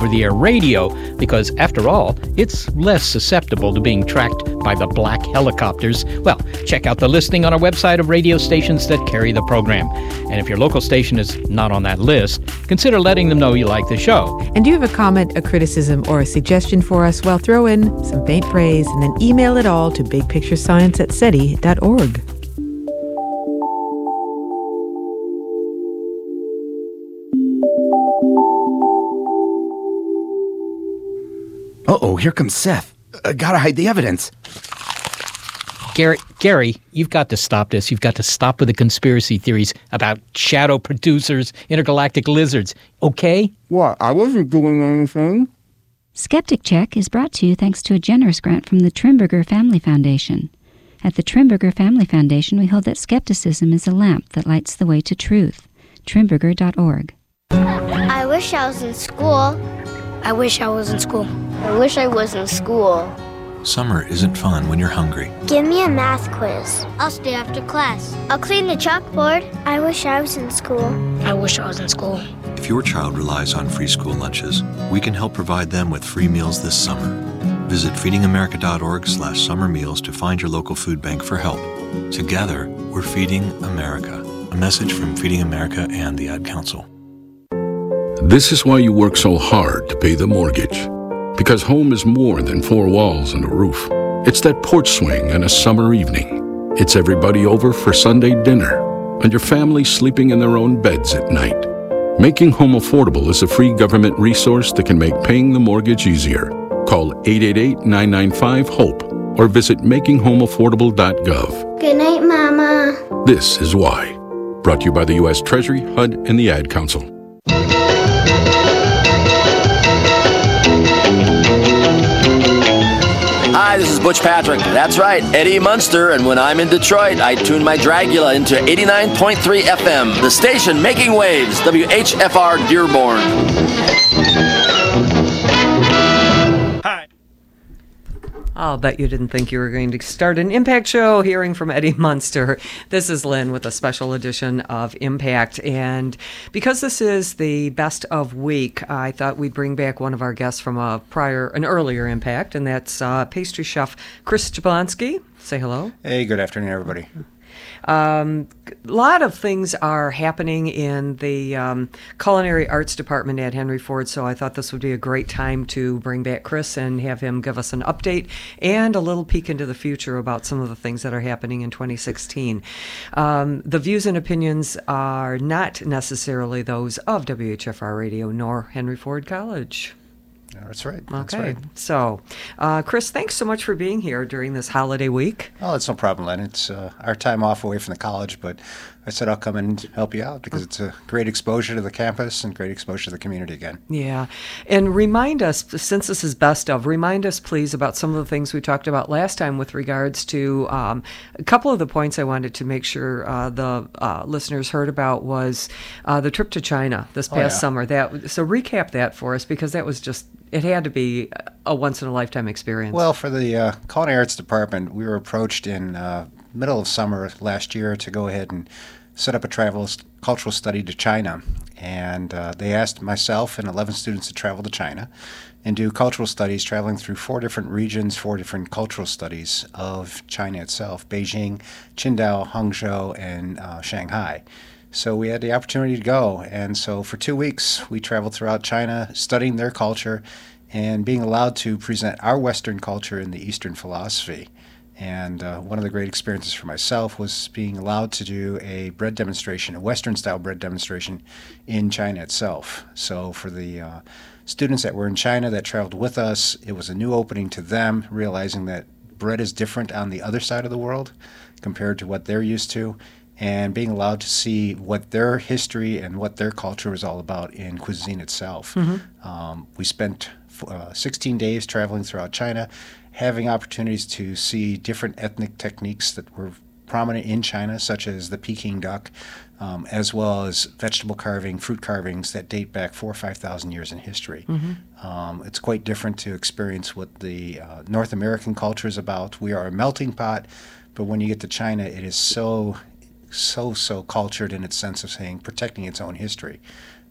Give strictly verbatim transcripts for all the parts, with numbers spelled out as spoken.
over-the-air radio because, after all, it's less susceptible to being tracked by the black helicopters. Well, check out the listing on our website of radio stations that carry the program. And if your local station is not on that list, consider letting them know you like the show. And do you have a comment, a criticism, or a suggestion for us? Well, throw in some faint praise and then email it all to bigpicturescience at SETI dot org. Uh-oh, here comes Seth. I gotta hide the evidence. Gary, Gary, you've got to stop this. You've got to stop with the conspiracy theories about shadow producers, intergalactic lizards. Okay? What? I wasn't doing anything. Skeptic Check is brought to you thanks to a generous grant from the Trimberger Family Foundation. At the Trimberger Family Foundation, we hold that skepticism is a lamp that lights the way to truth. Trimberger dot org. I wish I was in school. I wish I was in school. I wish I was in school. Summer isn't fun when you're hungry. Give me a math quiz. I'll stay after class. I'll clean the chalkboard. I wish I was in school. I wish I was in school. If your child relies on free school lunches, we can help provide them with free meals this summer. Visit feeding america dot org slash summer meals to find your local food bank for help. Together, we're feeding America. A message from Feeding America and the Ad Council. This is why you work so hard to pay the mortgage. Because home is more than four walls and a roof. It's that porch swing and a summer evening. It's everybody over for Sunday dinner and your family sleeping in their own beds at night. Making Home Affordable is a free government resource that can make paying the mortgage easier. Call eight eight eight, nine nine five, HOPE or visit making home affordable dot gov. Good night, Mama. This is why. Brought to you by the U S Treasury, H U D, and the Ad Council. Hi, this is Butch Patrick. That's right, Eddie Munster, and when I'm in Detroit, I tune my Dragula into eighty-nine point three F M, the station making waves, W H F R Dearborn. Hi. I'll bet you didn't think you were going to start an Impact show hearing from Eddie Munster. This is Lynn with a special edition of Impact. And because this is the best of week, I thought we'd bring back one of our guests from a prior, an earlier Impact, and that's uh, pastry chef Chris Jablonski. Say hello. Hey, good afternoon, everybody. Um, a lot of things are happening in the um, culinary arts department at Henry Ford, so I thought this would be a great time to bring back Chris and have him give us an update and a little peek into the future about some of the things that are happening in twenty sixteen. Um, the views and opinions are not necessarily those of W H F R Radio nor Henry Ford College. That's right. That's okay. Right. So, uh, Chris, thanks so much for being here during this holiday week. Oh, it's no problem, Len. It's uh, our time off away from the college, but I said I'll come and help you out because it's a great exposure to the campus and great exposure to the community again. Yeah. And remind us, since this is best of, remind us, please, about some of the things we talked about last time with regards to um, a couple of the points I wanted to make sure uh, the uh, listeners heard about was uh, the trip to China this past oh, yeah. summer. That So recap that for us because that was just, it had to be a once-in-a-lifetime experience. Well, for the uh, Culinary Arts Department, we were approached in uh, middle of summer last year to go ahead and set up a travel cultural study to China. And uh, they asked myself and eleven students to travel to China and do cultural studies, traveling through four different regions, four different cultural studies of China itself, Beijing, Qingdao, Hangzhou, and uh, Shanghai. So we had the opportunity to go. And so for two weeks, we traveled throughout China, studying their culture and being allowed to present our Western culture and the Eastern philosophy. And uh, one of the great experiences for myself was being allowed to do a bread demonstration, a Western-style bread demonstration in China itself. So for the uh, students that were in China that traveled with us, it was a new opening to them, realizing that bread is different on the other side of the world compared to what they're used to, and being allowed to see what their history and what their culture was all about in cuisine itself. Mm-hmm. Um, we spent uh, sixteen days traveling throughout China, having opportunities to see different ethnic techniques that were prominent in China, such as the Peking duck, um, as well as vegetable carving, fruit carvings that date back four or five thousand years in history. Mm-hmm. Um, it's quite different to experience what the uh, North American culture is about. We are a melting pot, but when you get to China, it is so, so, so cultured in its sense of saying protecting its own history.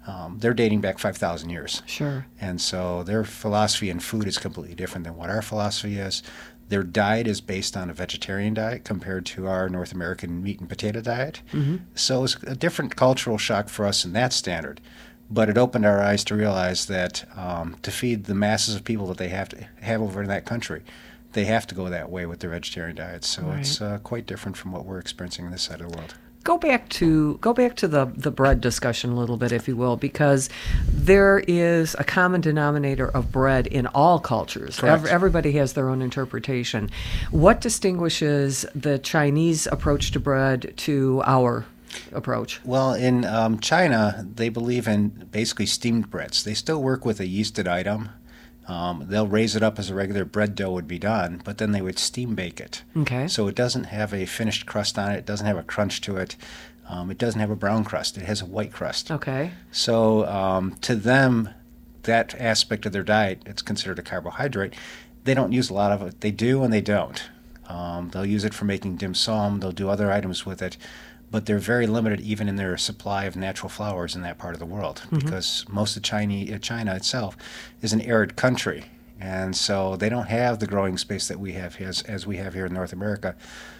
Um, they're dating back five thousand years. Sure. And so their philosophy in food is completely different than what our philosophy is. Their diet is based on a vegetarian diet compared to our North American meat and potato diet. Mm-hmm. So it's a different cultural shock for us in that standard. But it opened our eyes to realize that um, to feed the masses of people that they have to have over in that country, they have to go that way with their vegetarian diet. So Right. it's uh, quite different from what we're experiencing on this side of the world. Go back to go back to the the bread discussion a little bit, if you will, because there is a common denominator of bread in all cultures. Correct. Ev- everybody has their own interpretation. What distinguishes the Chinese approach to bread to our approach? Well, in um, China, they believe in basically steamed breads. They still work with a yeasted item. Um, they'll raise it up as a regular bread dough would be done, but then they would steam bake it. Okay. So it doesn't have a finished crust on it. It doesn't have a crunch to it. Um, it doesn't have a brown crust. It has a white crust. Okay. So um, to them, that aspect of their diet, it's considered a carbohydrate. They don't use a lot of it. They do and they don't. Um, they'll use it for making dim sum. They'll do other items with it. But they're very limited even in their supply of natural flowers in that part of the world Mhm. because most of China, uh, China itself is an arid country. And so they don't have the growing space that we have here, as, as we have here in North America.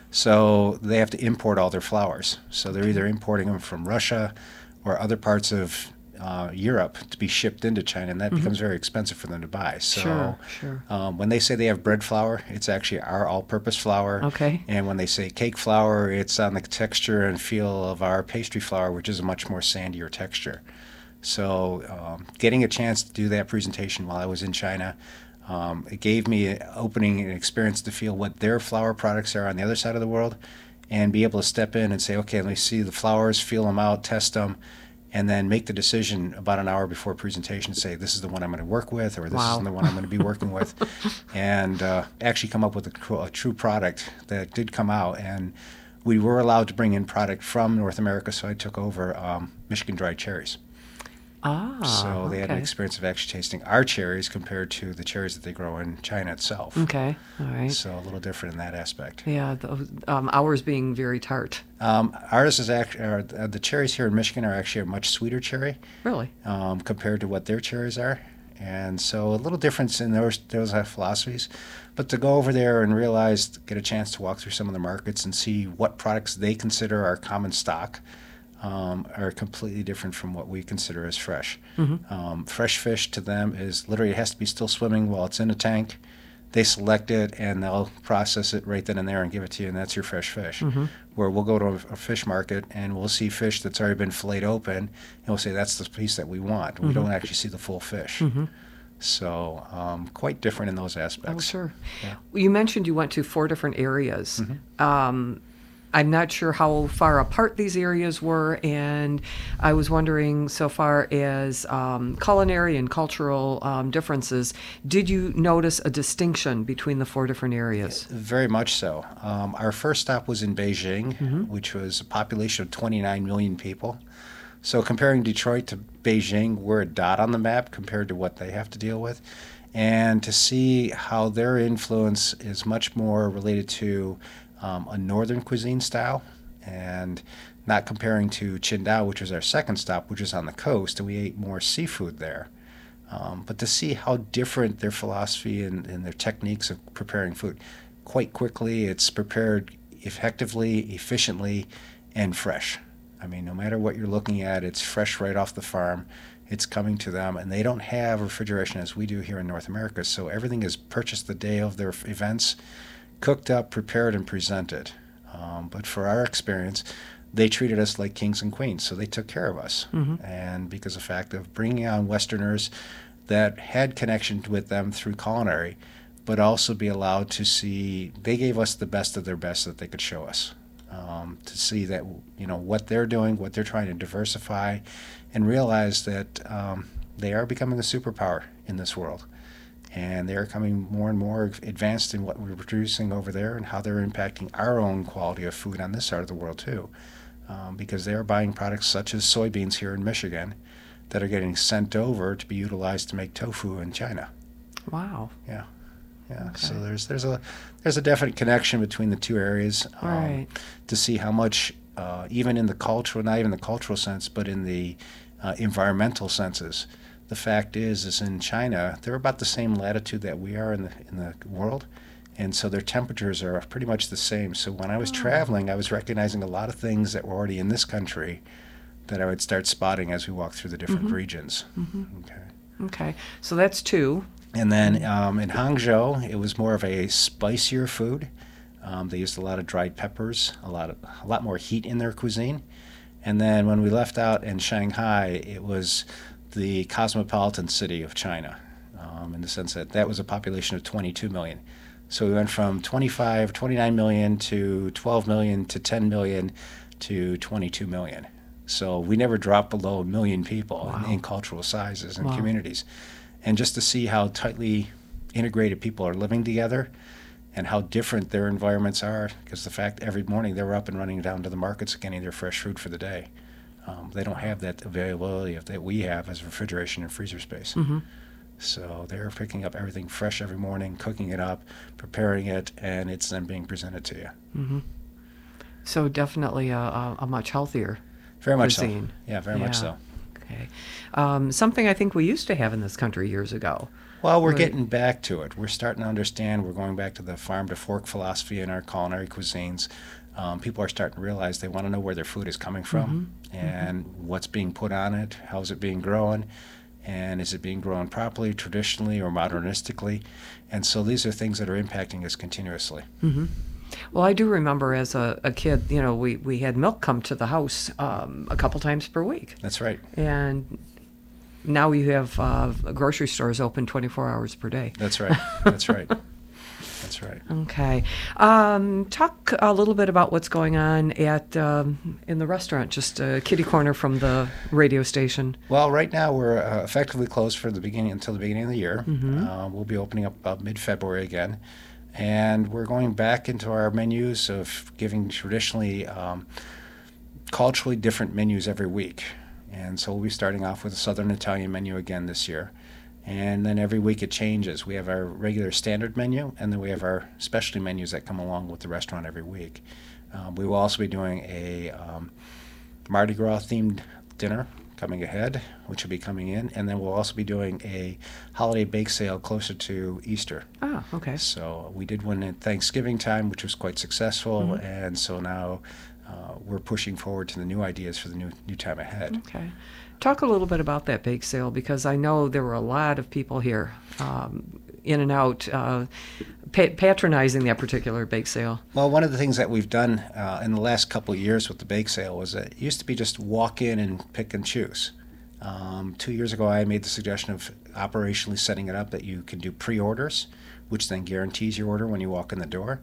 So they have to import all their flowers. So they're either importing them from Russia or other parts of uh, Europe to be shipped into China, and that Mhm. becomes very expensive for them to buy. So Sure, sure. Um, when they say they have bread flour, it's actually our all-purpose flour. Okay. And when they say cake flour, it's on the texture and feel of our pastry flour, which is a much more sandier texture. So um, getting a chance to do that presentation while I was in China, um, it gave me an opening and experience to feel what their flour products are on the other side of the world and be able to step in and say, okay, let me see the flours, feel them out, test them, and then make the decision about an hour before presentation to say, this is the one I'm going to work with, or this Wow. is the one I'm going to be working with, and uh, actually come up with a, tr- a true product that did come out. And we were allowed to bring in product from North America, so I took over um, Michigan dried cherries. Ah, So they had an okay. experience of actually tasting our cherries compared to the cherries that they grow in China itself. Okay, all right. So a little different in that aspect. Yeah, the, um, ours being very tart. Um, ours is actually, uh, the cherries here in Michigan are actually a much sweeter cherry. Really? Um, compared to what their cherries are. And so a little difference in those, those uh, philosophies. But to go over there and realize, get a chance to walk through some of the markets and see what products they consider are common stock, um, are completely different from what we consider as fresh. Mhm. Um, fresh fish to them is literally, it has to be still swimming while it's in a tank. They select it and they'll process it right then and there and give it to you, and that's your fresh fish. Mhm. Where we'll go to a, a fish market and we'll see fish that's already been filleted open, and we'll say that's the piece that we want. We Mhm. don't actually see the full fish. Mhm. So um, quite different in those aspects. Oh, sure. Yeah. Well, you mentioned you went to four different areas. Mhm. Um, I'm not sure how far apart these areas were, and I was wondering, so far as um, culinary and cultural um, differences, did you notice a distinction between the four different areas? Very much so. Um, our first stop was in Beijing, Mhm. which was a population of twenty-nine million people. So comparing Detroit to Beijing, we're a dot on the map compared to what they have to deal with. And to see how their influence is much more related to um, a northern cuisine style, and not comparing to Qingdao, which was our second stop, which is on the coast, and we ate more seafood there. Um, but to see how different their philosophy and, and their techniques of preparing food, quite quickly, it's prepared effectively, efficiently, and fresh. I mean, no matter what you're looking at, it's fresh right off the farm. It's coming to them, and they don't have refrigeration as we do here in North America, so everything is purchased the day of their f- events, cooked up, prepared, and presented. Um, but for our experience, they treated us like kings and queens, so they took care of us. Mhm. And because of the fact of bringing on Westerners that had connection with them through culinary, but also be allowed to see, they gave us the best of their best that they could show us. Um, to see that, you know, what they're doing, what they're trying to diversify, and realize that um, they are becoming a superpower in this world. And they're becoming more and more advanced in what we're producing over there and how they're impacting our own quality of food on this side of the world too. Um, because they are buying products such as soybeans here in Michigan that are getting sent over to be utilized to make tofu in China. Wow. Yeah. Yeah. Okay. So there's there's a there's a definite connection between the two areas. Um, Right. To see how much, uh, even in the cultural, not even the cultural sense, but in the uh, environmental senses. The fact is, is in China, they're about the same latitude that we are in the in the world, and so their temperatures are pretty much the same. So when I was oh. traveling, I was recognizing a lot of things that were already in this country that I would start spotting as we walk through the different mm-hmm. regions. Mm-hmm. Okay. Okay, so that's two. And then um, in Hangzhou, it was more of a spicier food. Um, they used a lot of dried peppers, a lot of a lot more heat in their cuisine. And then when we left out in Shanghai, it was the cosmopolitan city of China, um, in the sense that that was a population of twenty-two million. So we went from twenty-five, twenty-nine million to twelve million to ten million to twenty-two million. So we never dropped below a million people wow. in, in cultural sizes and wow. communities. And just to see how tightly integrated people are living together and how different their environments are, because the fact every morning they were up and running down to the markets getting their fresh food for the day. Um, they don't have that availability of, that we have as refrigeration and freezer space. Mm-hmm. So they're picking up everything fresh every morning, cooking it up, preparing it, and it's then being presented to you. Mm-hmm. So definitely a, a, a much healthier Very much cuisine. so. Yeah, very yeah. much so. Okay. Um, something I think we used to have in this country years ago. Well, we're right. getting back to it. We're starting to understand. We're going back to the farm to fork philosophy in our culinary cuisines. Um, people are starting to realize they want to know where their food is coming from mm-hmm. and mm-hmm. what's being put on it, how is it being grown, and is it being grown properly, traditionally, or modernistically. And so these are things that are impacting us continuously. Mm-hmm. Well, I do remember as a, a kid, you know, we, we had milk come to the house um, a couple times per week. That's right. And now you have uh, grocery stores open twenty-four hours per day. That's right. That's right. That's right. Okay. Um, talk a little bit about what's going on at um, in the restaurant, just a kitty corner from the radio station. Well, right now we're uh, effectively closed for the beginning until the beginning of the year. Mm-hmm. Uh, we'll be opening up about mid-February again. And we're going back into our menus of giving traditionally um, culturally different menus every week. And so we'll be starting off with a Southern Italian menu again this year. And then every week it changes. We have our regular standard menu, and then we have our specialty menus that come along with the restaurant every week. Um, we will also be doing a um, Mardi Gras themed dinner coming ahead, which will be coming in, and then we'll also be doing a holiday bake sale closer to Easter. Oh, okay. So we did one at Thanksgiving time, which was quite successful, mm-hmm. and so now uh, we're pushing forward to the new ideas for the new new time ahead. Okay. Talk a little bit about that bake sale, because I know there were a lot of people here um, in and out uh, pa- patronizing that particular bake sale. Well, one of the things that we've done uh, in the last couple of years with the bake sale was that it used to be just walk in and pick and choose. Um, two years ago, I made the suggestion of operationally setting it up that you can do pre-orders, which then guarantees your order when you walk in the door.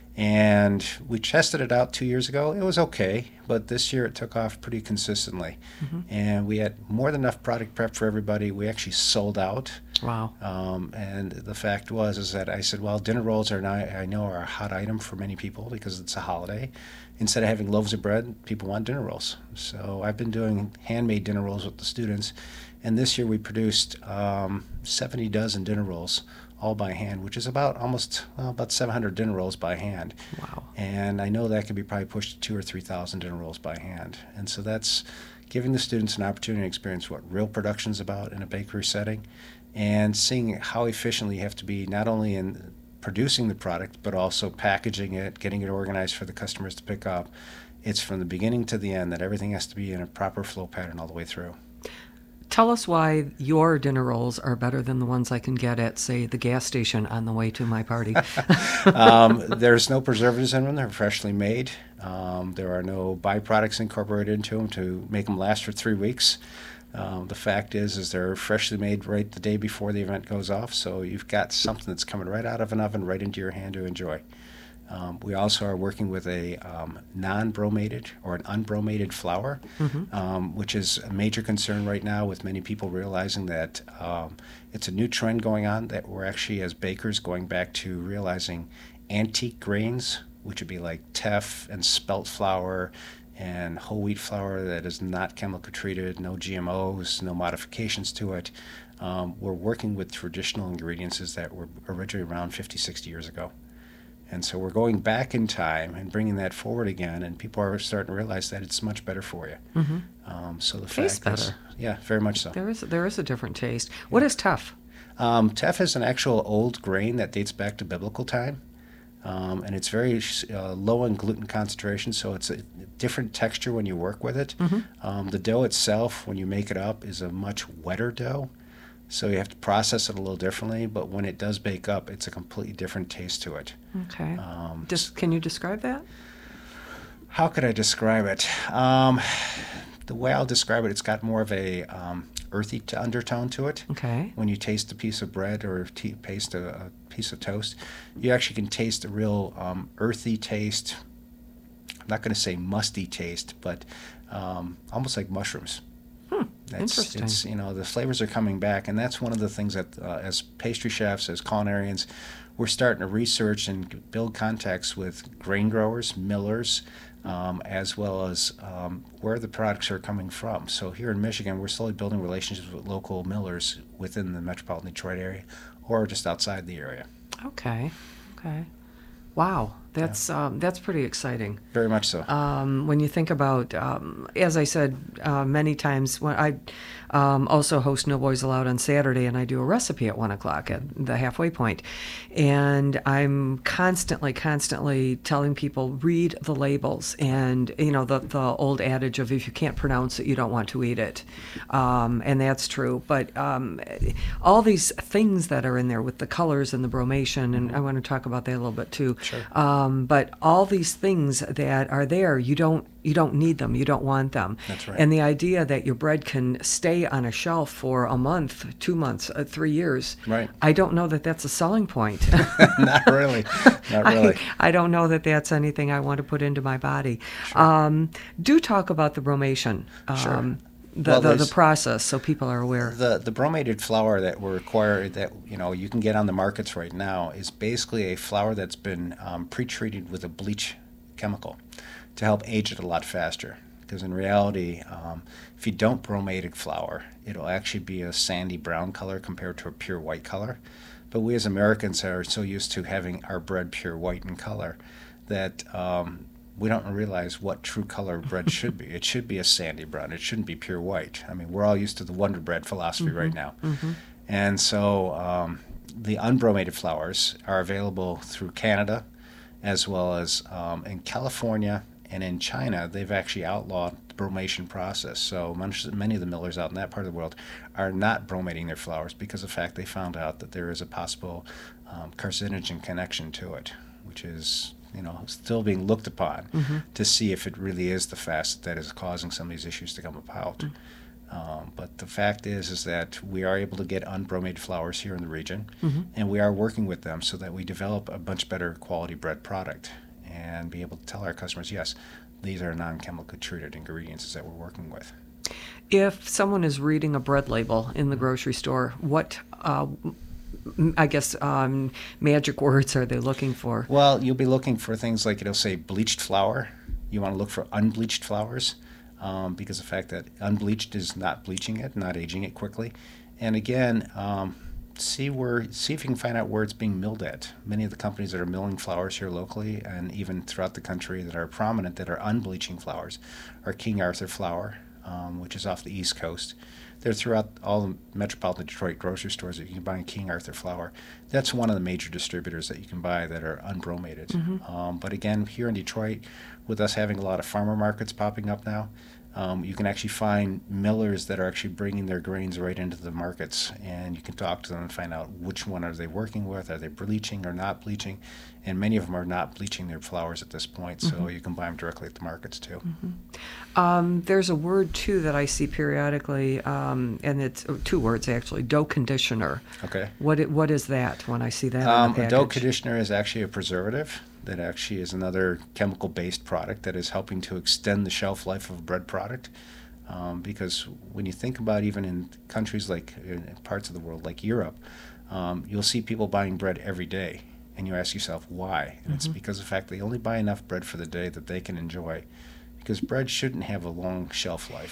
And we tested it out two years ago. It was okay, but this year it took off pretty consistently. Mm-hmm. And we had more than enough product prep for everybody. We actually sold out. Wow. Um, and the fact was is that I said, well, dinner rolls are now, I know are a hot item for many people because it's a holiday. Instead of having loaves of bread, people want dinner rolls. So I've been doing handmade dinner rolls with the students. And this year we produced um, seventy dozen dinner rolls, all by hand, which is about almost well, about seven hundred dinner rolls by hand. Wow. And I know that could be probably pushed to two or three thousand dinner rolls by hand. And so that's giving the students an opportunity to experience what real production's about in a bakery setting, and seeing how efficiently you have to be not only in producing the product, but also packaging it, getting it organized for the customers to pick up. It's from the beginning to the end that everything has to be in a proper flow pattern all the way through. Tell us why your dinner rolls are better than the ones I can get at, say, the gas station on the way to my party. um, there's no preservatives in them. They're freshly made. Um, there are no byproducts incorporated into them to make them last for three weeks. Um, the fact is, is they're freshly made right the day before the event goes off, so you've got something that's coming right out of an oven right into your hand to enjoy. Um, we also are working with a um, non-bromated or an unbromated flour, mm-hmm. um, which is a major concern right now with many people realizing that um, it's a new trend going on, that we're actually, as bakers, going back to realizing antique grains, which would be like teff and spelt flour and whole wheat flour that is not chemical treated, no G M Os, no modifications to it. Um, we're working with traditional ingredients that were originally around fifty, sixty years ago. And so we're going back in time and bringing that forward again, and people are starting to realize that it's much better for you. Mm-hmm. Um, so the Tastes fact is, better. yeah, very much so. There is there is a different taste. What is teff? Um, teff is an actual old grain that dates back to biblical time, um, and it's very uh, low in gluten concentration, so it's a different texture when you work with it. Mm-hmm. Um, the dough itself, when you make it up, is a much wetter dough, so you have to process it a little differently, but when it does bake up, it's a completely different taste to it. Okay. Um, Just can you describe that? How could I describe it? Um, the way I'll describe it, it's got more of a um, earthy t- undertone to it. Okay. When you taste a piece of bread or t- taste a, a piece of toast, you actually can taste a real um, earthy taste. I'm not going to say musty taste, but um, almost like mushrooms. Hmm. That's, Interesting. It's, you know, the flavors are coming back, and that's one of the things that, uh, as pastry chefs, as culinarians, we're starting to research and build contacts with grain growers, millers, um, as well as um, where the products are coming from. So here in Michigan, we're slowly building relationships with local millers within the metropolitan Detroit area or just outside the area. Okay. Okay. Wow. That's yeah. um, that's pretty exciting. Very much so. Um, when you think about, um, as I said uh, many times, when I um, also host No Boys Allowed on Saturday, and I do a recipe at one o'clock at the halfway point, and I'm constantly, constantly telling people read the labels, and you know the the old adage of if you can't pronounce it, you don't want to eat it, um, and that's true. But um, all these things that are in there with the colors and the bromation, and I want to talk about that a little bit too. Sure. Um, Um, but all these things that are there, you don't you don't need them, you don't want them. That's right. And the idea that your bread can stay on a shelf for a month, two months, uh, three years, right. I don't know that that's a selling point. Not really. Not really. I, I don't know that that's anything I want to put into my body. Sure. Um, do talk about the bromation. Um, Sure. The, well, the the process, so people are aware. The the bromated flour that we're required that you know you can get on the markets right now is basically a flour that's been um, pre-treated with a bleach chemical to help age it a lot faster. Because in reality, um, if you don't bromate flour, it'll actually be a sandy brown color compared to a pure white color. But we as Americans are so used to having our bread pure white in color that um, we don't realize what true color bread should be. It should be a sandy brown. It shouldn't be pure white. I mean, we're all used to the Wonder Bread philosophy mm-hmm. right now. Mm-hmm. And so um, the unbromated flours are available through Canada as well as um, in California and in China. They've actually outlawed the bromation process. So many of the millers out in that part of the world are not bromating their flours because of the fact they found out that there is a possible um, carcinogen connection to it, which is you know, still being looked upon mm-hmm. to see if it really is the fast that is causing some of these issues to come about. Mm-hmm. Um, but the fact is, is that we are able to get unbromated flours here in the region, mm-hmm. and we are working with them so that we develop a much better quality bread product and be able to tell our customers, yes, these are non-chemically treated ingredients that we're working with. If someone is reading a bread label in the grocery store, what uh, I guess um, magic words are they looking for? Well, you'll be looking for things like it'll say bleached flour. You want to look for unbleached flours um, because of the fact that unbleached is not bleaching it, not aging it quickly. And again, um, see where see if you can find out where it's being milled at. Many of the companies that are milling flours here locally and even throughout the country that are prominent that are unbleaching flours are King Arthur flour, um, which is off the East Coast. They're throughout all the metropolitan Detroit grocery stores that you can buy King Arthur flour. That's one of the major distributors that you can buy that are unbromated. Mm-hmm. Um, but again, here in Detroit, with us having a lot of farmer markets popping up now, um, you can actually find millers that are actually bringing their grains right into the markets, and you can talk to them and find out which one are they working with, are they bleaching or not bleaching, and many of them are not bleaching their flours at this point, so mm-hmm. you can buy them directly at the markets too. Mm-hmm. Um, there's a word too that I see periodically, um, and it's oh, two words actually, dough conditioner. Okay. What it, what is that when I see that Um, on the a package? dough conditioner is actually a preservative that actually is another chemical-based product that is helping to extend the shelf life of a bread product. Um, because when you think about even in countries like in parts of the world like Europe, um, you'll see people buying bread every day, and you ask yourself why. And mm-hmm. it's because of the fact they only buy enough bread for the day that they can enjoy, because bread shouldn't have a long shelf life.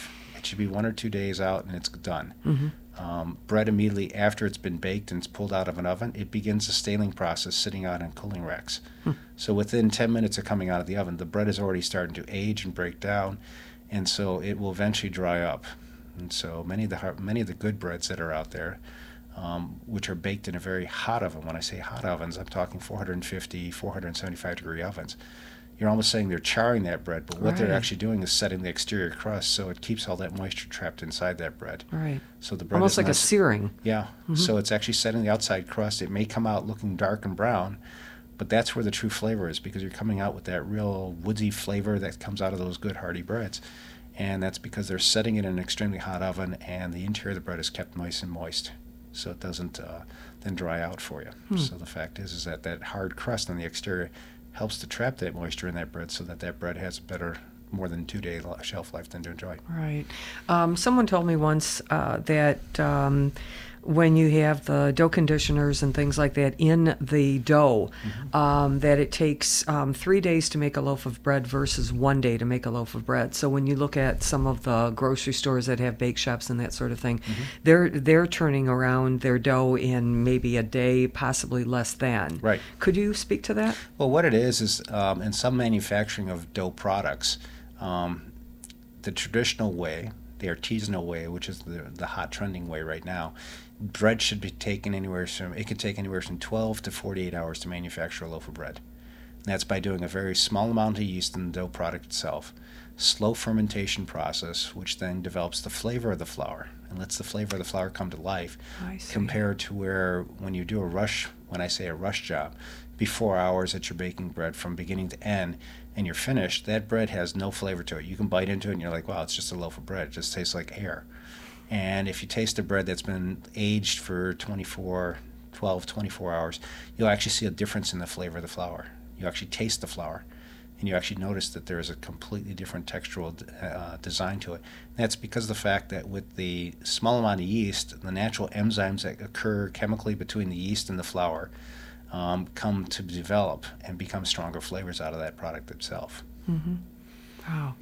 It should be one or two days out and it's done. Mm-hmm. Um, bread immediately after it's been baked and it's pulled out of an oven, it begins the staling process sitting out in cooling racks. Hmm. So within ten minutes of coming out of the oven, the bread is already starting to age and break down, and so it will eventually dry up. And so many of the har- many of the good breads that are out there, um, which are baked in a very hot oven. When I say hot ovens, I'm talking four fifty, four seventy-five degree ovens. You're almost saying they're charring that bread, but what Right. they're actually doing is setting the exterior crust so it keeps all that moisture trapped inside that bread. Right. So the bread Almost is like a nice- searing. Yeah. Mhm. So it's actually setting the outside crust. It may come out looking dark and brown, but that's where the true flavor is, because you're coming out with that real woodsy flavor that comes out of those good hearty breads. And that's because they're setting it in an extremely hot oven, and the interior of the bread is kept nice and moist, so it doesn't uh, then dry out for you. Hmm. So the fact is, is that that hard crust on the exterior helps to trap that moisture in that bread, so that that bread has a better, more than two-day li- shelf life than to enjoy. Right. Um, someone told me once uh, that um, when you have the dough conditioners and things like that in the dough, Mm-hmm. um, that it takes um, three days to make a loaf of bread versus one day to make a loaf of bread. So when you look at some of the grocery stores that have bake shops and that sort of thing, Mm-hmm. they're they're turning around their dough in maybe a day, possibly less than. Right. Could you speak to that? Well, what it is is um, in some manufacturing of dough products, um, the traditional way, the artisanal way, which is the, the hot trending way right now, bread should be taken anywhere from, it can take anywhere from twelve to forty-eight hours to manufacture a loaf of bread. And that's by doing a very small amount of yeast in the dough product itself, slow fermentation process, which then develops the flavor of the flour and lets the flavor of the flour come to life, I see. compared to where when you do a rush, when I say a rush job, before hours that you're baking bread from beginning to end, and you're finished, that bread has no flavor to it. You can bite into it and you're like, wow, it's just a loaf of bread. It just tastes like air. And if you taste a bread that's been aged for twenty-four, twelve, twenty-four hours, you'll actually see a difference in the flavor of the flour. You actually taste the flour, and you actually notice that there is a completely different textural uh, design to it. That's because of the fact that with the small amount of yeast, the natural enzymes that occur chemically between the yeast and the flour um, come to develop and become stronger flavors out of that product itself. Mm-hmm. Wow.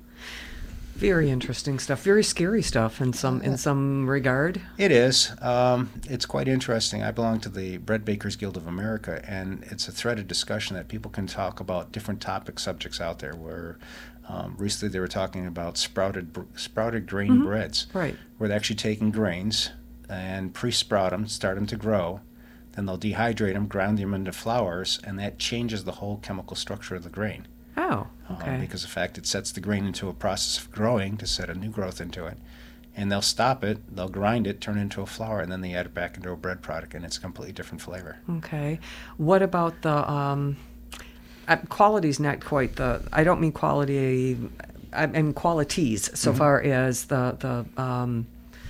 Very interesting stuff. Very scary stuff in some in some regard. It is. Um, it's quite interesting. I belong to the Bread Bakers Guild of America, and it's a thread of discussion that people can talk about different topic subjects out there. Where um, recently they were talking about sprouted br- sprouted grain Mhm. breads, Right. where they're actually taking grains and pre-sprout them, start them to grow, then they'll dehydrate them, grind them into flours, and that changes the whole chemical structure of the grain. Oh, Uh, okay. because of the fact it sets the grain into a process of growing to set a new growth into it. And they'll stop it, they'll grind it, turn it into a flour, and then they add it back into a bread product, and it's a completely different flavor. Okay. What about the um, uh, quality's not quite the. I don't mean quality. I mean qualities so Mhm. far as the the um,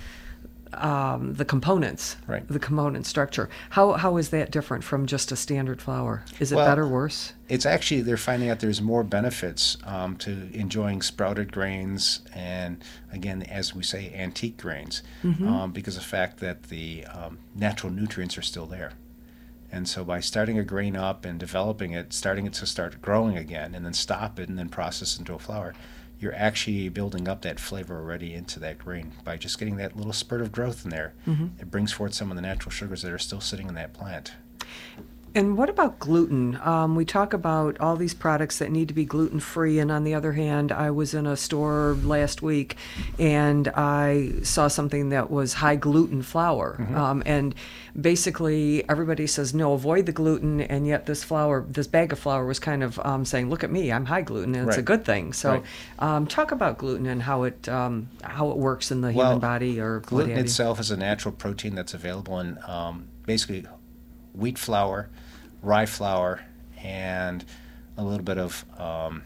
um, the components, Right. the component structure. How how is that different from just a standard flour? Is it Well, better, worse? It's actually, they're finding out there's more benefits um, to enjoying sprouted grains and, again, as we say, antique grains, Mhm. um, because of the fact that the um, natural nutrients are still there. And so by starting a grain up and developing it, starting it to start growing again, and then stop it and then process into a flour, you're actually building up that flavor already into that grain by just getting that little spurt of growth in there. Mhm. It brings forth some of the natural sugars that are still sitting in that plant. And what about gluten? Um, we talk about all these products that need to be gluten-free, and on the other hand, I was in a store last week, and I saw something that was high gluten flour. Mhm. Um, and basically, everybody says, no, avoid the gluten, and yet this flour, this bag of flour was kind of um, saying, look at me, I'm high gluten, and it's a Right. good thing. So Right. um, talk about gluten and how it um, how it works in the Well, human body, or what gluten have you. itself is a natural protein that's available in um, basically wheat flour, rye flour, and a little bit of um,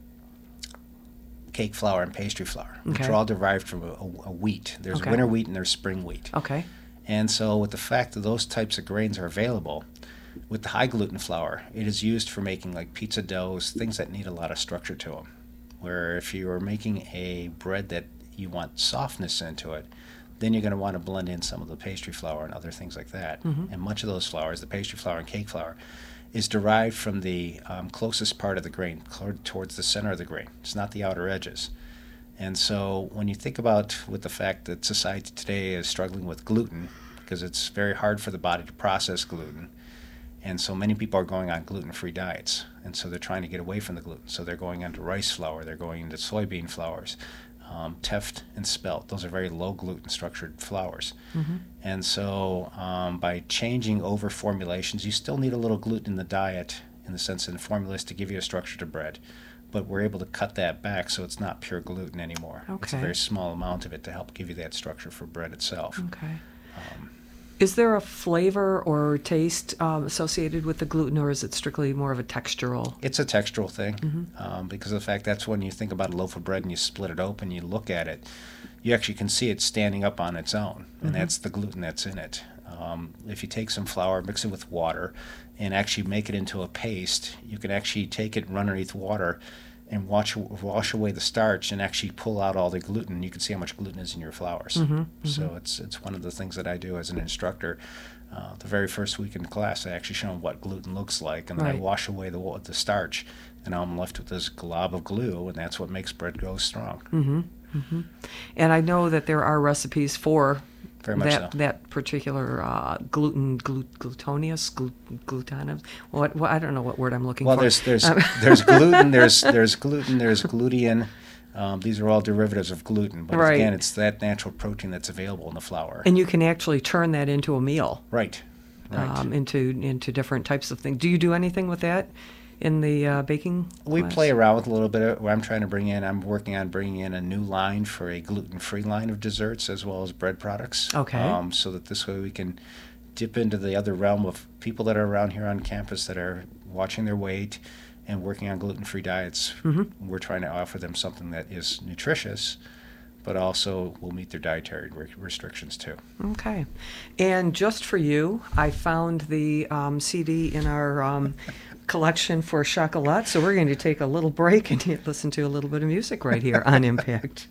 cake flour and pastry flour, which Okay. are all derived from a, a- a wheat. There's Okay. winter wheat and there's spring wheat. Okay. And so with the fact that those types of grains are available, with the high gluten flour, it is used for making like pizza doughs, things that need a lot of structure to them. Where if you are making a bread that you want softness into it, then you're going to want to blend in some of the pastry flour and other things like that. Mhm. And much of those flours, the pastry flour and cake flour, is derived from the um, closest part of the grain, cl- towards the center of the grain. It's not the outer edges. And so when you think about with the fact that society today is struggling with gluten, because it's very hard for the body to process gluten, and so many people are going on gluten-free diets, and so they're trying to get away from the gluten. So they're going into rice flour, they're going into soybean flours, um, teff and spelt. Those are very low gluten structured flours. Mm-hmm. And so um, by changing over formulations, you still need a little gluten in the diet, in the sense that the formula is to give you a structure to bread. But we're able to cut that back so it's not pure gluten anymore. Okay. It's a very small amount of it to help give you that structure for bread itself. Okay. Um, Is there a flavor or taste um, associated with the gluten, or is it strictly more of a textural? It's a textural thing, mm-hmm. um, because of the fact that's when you think about a loaf of bread and you split it open, you look at it, you actually can see it standing up on its own, and mm-hmm. that's the gluten that's in it. Um, if you take some flour, mix it with water, and actually make it into a paste, you can actually take it and run underneath water and wash, wash away the starch and actually pull out all the gluten. You can see how much gluten is in your flours. Mm-hmm, mm-hmm. So it's it's one of the things that I do as an instructor. Uh, the very first week in class, I actually show them what gluten looks like, and then right. I wash away the the starch, and now I'm left with this glob of glue, and that's what makes bread go strong. Mm-hmm, mm-hmm. And I know that there are recipes for Very much that so. that particular uh, gluten glu- glutinous glu- glutinous. What, what I don't know what word I'm looking well, for. Well, there's there's there's gluten, there's there's gluten, there's glutein. Um, these are all derivatives of gluten, but right. again, it's that natural protein that's available in the flour. And you can actually turn that into a meal. Right. Right. Um, into into different types of things. Do you do anything with that in the uh, baking We class? play around with a little bit of what I'm trying to bring in. I'm working on bringing in a new line for a gluten-free line of desserts as well as bread products. Okay. Um, so that this way we can dip into the other realm of people that are around here on campus that are watching their weight and working on gluten-free diets. Mm-hmm. We're trying to offer them something that is nutritious, but also will meet their dietary re- restrictions too. Okay. And just for you, I found the um, C D in our um, collection for Chocolat, so we're going to take a little break and listen to a little bit of music right here on Impact.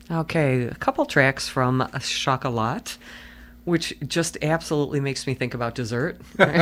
Okay, a couple tracks from Chocolat, which just absolutely makes me think about dessert.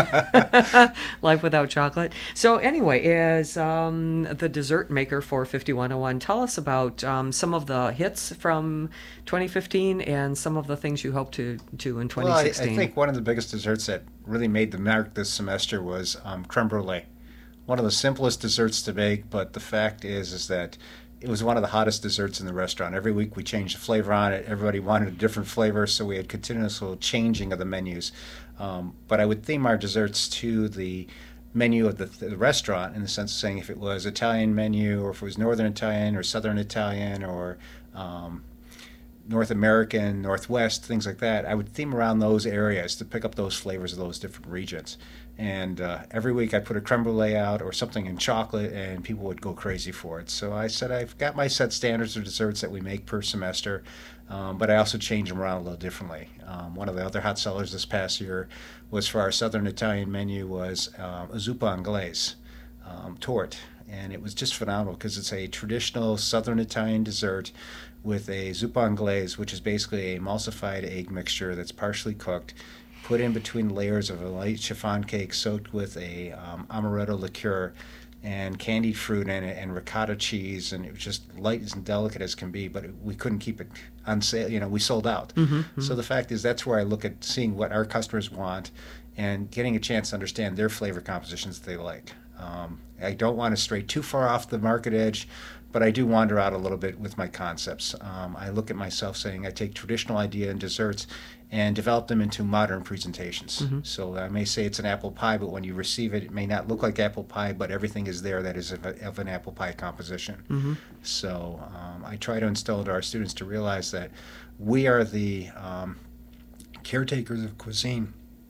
Life without chocolate. So anyway, as um, the dessert maker for fifty-one oh one, tell us about um, some of the hits from twenty fifteen and some of the things you hope to do in twenty sixteen. Well, I, I think one of the biggest desserts that really made the mark this semester was um, creme brulee. One of the simplest desserts to make, but the fact is, is that it was one of the hottest desserts in the restaurant. Every week we changed the flavor on it. Everybody wanted a different flavor, so we had continuous little changing of the menus. Um, but I would theme our desserts to the menu of the, the restaurant, in the sense of saying if it was Italian menu, or if it was Northern Italian or Southern Italian, or um, North American, Northwest, things like that. I would theme around those areas to pick up those flavors of those different regions. And uh, every week I put a creme brulee out or something in chocolate, and people would go crazy for it. So I said I've got my set standards of desserts that we make per semester, um, but I also change them around a little differently. Um, one of the other hot sellers this past year was for our Southern Italian menu was um, a zuppa anglaise um, torte. And it was just phenomenal because it's a traditional Southern Italian dessert with a zuppa anglaise, which is basically a emulsified egg mixture that's partially cooked, put in between layers of a light chiffon cake soaked with a um, amaretto liqueur and candied fruit in it and ricotta cheese, and it was just light and delicate as can be, but it, we couldn't keep it on sale. You know, we sold out. Mm-hmm, mm-hmm. So the fact is, that's where I look at seeing what our customers want and getting a chance to understand their flavor compositions that they like. Um, I don't want to stray too far off the market edge, but I do wander out a little bit with my concepts. Um, I look at myself saying I take traditional idea and desserts and develop them into modern presentations. Mm-hmm. So I may say it's an apple pie, but when you receive it, it may not look like apple pie, but everything is there that is of, a, of an apple pie composition. Mm-hmm. So um, I try to instill into our students to realize that we are the um, caretakers of cuisine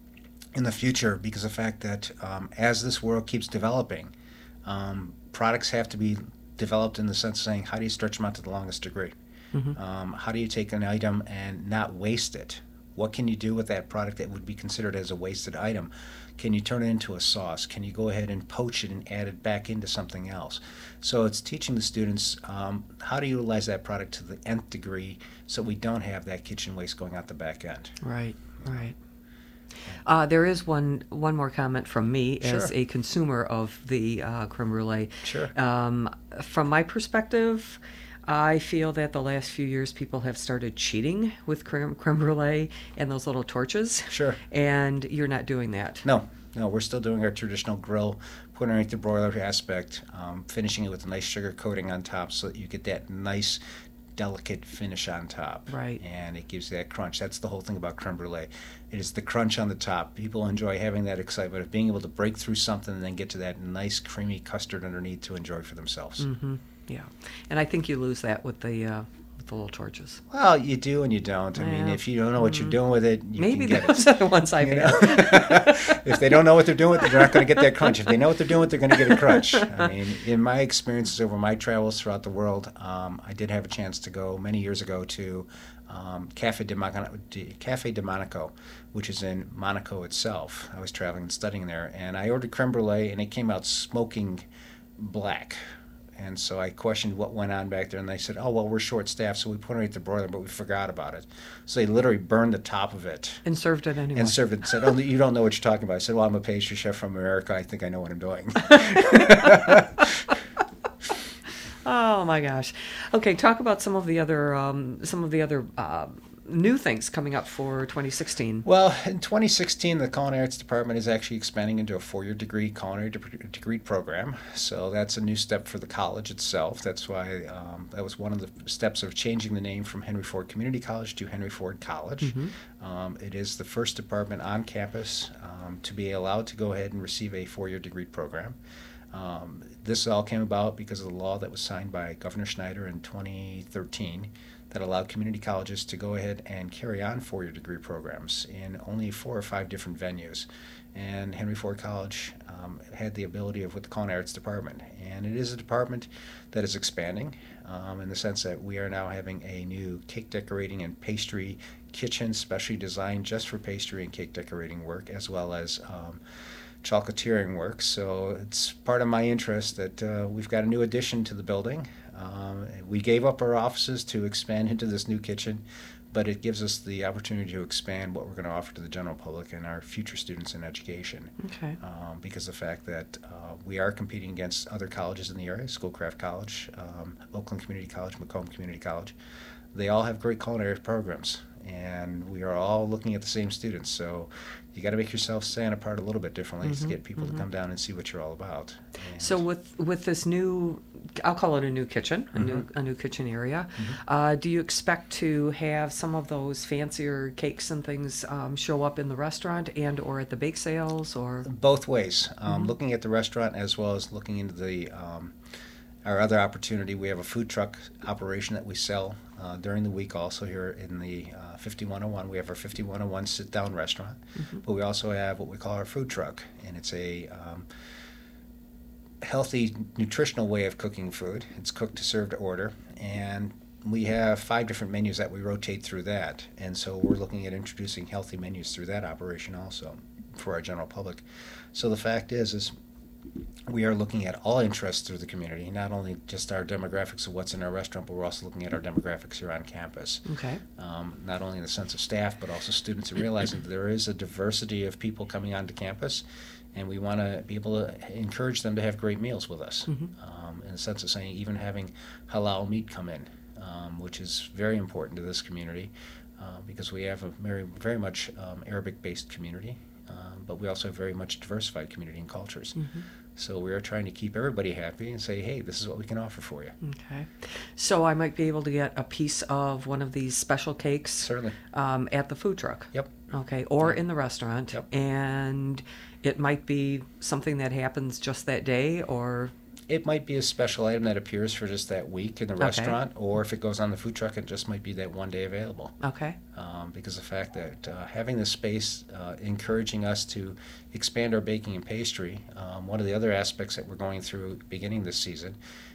in the future, because of the fact that um, as this world keeps developing, um, products have to be developed in the sense of saying, how do you stretch them out to the longest degree? Mm-hmm. Um, how do you take an item and not waste it? What can you do with that product that would be considered as a wasted item? Can you turn it into a sauce? Can you go ahead and poach it and add it back into something else? So it's teaching the students um, how to utilize that product to the nth degree so we don't have that kitchen waste going out the back end. Right, right. Uh, there is one one more comment from me as Sure. a consumer of the uh, creme brulee. Sure. Um, from my perspective, I feel that the last few years people have started cheating with creme, creme brulee and those little torches. Sure. And you're not doing that. No, no, we're still doing our traditional grill, putting underneath the broiler aspect, um, finishing it with a nice sugar coating on top so that you get that nice, delicate finish on top. Right. And it gives you that crunch. That's the whole thing about creme brulee. It is the crunch on the top. People enjoy having that excitement of being able to break through something and then get to that nice, creamy custard underneath to enjoy for themselves. Mm-hmm. Yeah. And I think you lose that with the uh, with the little torches. Well, you do and you don't. I mean, Yeah. if you don't know what you're doing with it, you Maybe can get those it. are the ones I've You had. know? If they don't know what they're doing with it, they're not going to get that crunch. If they know what they're doing with it, they're going to get a crunch. I mean, in my experiences over my travels throughout the world, um, I did have a chance to go many years ago to um, Cafe de Monaco, Cafe de Monaco, which is in Monaco itself. I was traveling and studying there, and I ordered creme brulee, and it came out smoking black. And so I questioned what went on back there, and they said, oh, well, we're short-staffed, so we put it at the broiler, but we forgot about it. So they literally burned the top of it. And served it anyway. And served it and said, oh, you don't know what you're talking about. I said, well, I'm a pastry chef from America. I think I know what I'm doing. Oh my gosh. Okay, talk about some of the other um, some of the other uh, new things coming up for twenty sixteen. Well, in twenty sixteen, the Culinary Arts Department is actually expanding into a four-year degree culinary de- degree program. So that's a new step for the college itself. That's why um, that was one of the steps of changing the name from Henry Ford Community College to Henry Ford College. Mm-hmm. Um, it is the first department on campus um, to be allowed to go ahead and receive a four-year degree program. Um, this all came about because of the law that was signed by Governor Schneider in twenty thirteen that allowed community colleges to go ahead and carry on four-year degree programs in only four or five different venues. And Henry Ford College um, had the ability of with the Culinary Arts Department. And it is a department that is expanding um, in the sense that we are now having a new cake decorating and pastry kitchen specially designed just for pastry and cake decorating work, as well as um, chocolatiering work. So it's part of my interest that uh, we've got a new addition to the building. Um, we gave up our offices to expand into this new kitchen, but it gives us the opportunity to expand what we're going to offer to the general public and our future students in education. Okay. Um, because of the fact that uh, we are competing against other colleges in the area, Schoolcraft College, um, Oakland Community College, Macomb Community College. They all have great culinary programs, and we are all looking at the same students. So you got to make yourself stand apart a little bit differently Mm-hmm, to get people mm-hmm. to come down and see what you're all about. And So with with this new, I'll call it a new kitchen, a new a new kitchen area. Uh, do you expect to have some of those fancier cakes and things um, show up in the restaurant and or at the bake sales, or both ways, um, Mhm. looking at the restaurant as well as looking into the um, our other opportunity. We have a food truck operation that we sell uh, during the week also here in the uh, fifty-one oh one. We have our fifty-one oh one sit-down restaurant, Mhm. but we also have what we call our food truck, and it's a um, healthy, nutritional way of cooking food. It's cooked to serve to order, and we have five different menus that we rotate through that, and so we're looking at introducing healthy menus through that operation also for our general public. So the fact is, is we are looking at all interests through the community, not only just our demographics of what's in our restaurant, but we're also looking at our demographics here on campus. Okay. Um, not only in the sense of staff, but also students, and realizing that there is a diversity of people coming onto campus, and we want to be able to encourage them to have great meals with us. Mhm. Um, in the sense of saying, even having halal meat come in, um, which is very important to this community, uh, because we have a very, very much um, Arabic-based community. Um, but we also have very much diversified community and cultures. Mhm. So we are trying to keep everybody happy and say, hey, this is what we can offer for you. Okay. So I might be able to get a piece of one of these special cakes. Certainly. Um, at the food truck. Yep. Okay. Or in the restaurant. Yep. And it might be something that happens just that day, or It might be a special item that appears for just that week in the Okay. restaurant, or if it goes on the food truck, it just might be that one day available. okay. Um, because of the fact that uh, having the space uh, encouraging us to expand our baking and pastry, um, one of the other aspects that we're going through beginning this season